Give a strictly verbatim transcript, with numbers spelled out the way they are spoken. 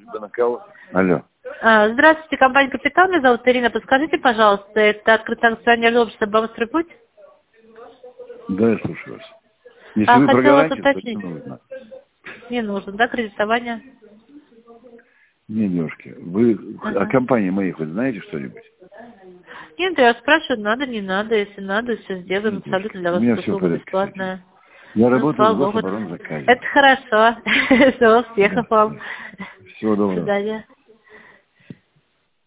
ребенок кого? Алло. А, Здравствуйте, компания «Капитал». Меня зовут Ирина. Подскажите, пожалуйста, это открытое акционерное общество «Бамстройпуть»? Да, я слушаю вас. Если А, вы про хотела вас гарантию, то это уточнить. нужно. Не нужно, да, кредитование? Не, девушки, вы Ага. о компании моей хоть знаете что-нибудь? Нет, я спрашиваю, надо, не надо. Если надо, все сделаем. Нет, девушки, Абсолютно для у вас меня эта все в услуга порядке с этим. бесплатная. Я Ну, работаю слава в богу. Гособоронзаказе. Это хорошо. Всего успехов Да. вам. Всего До доброго. свидания.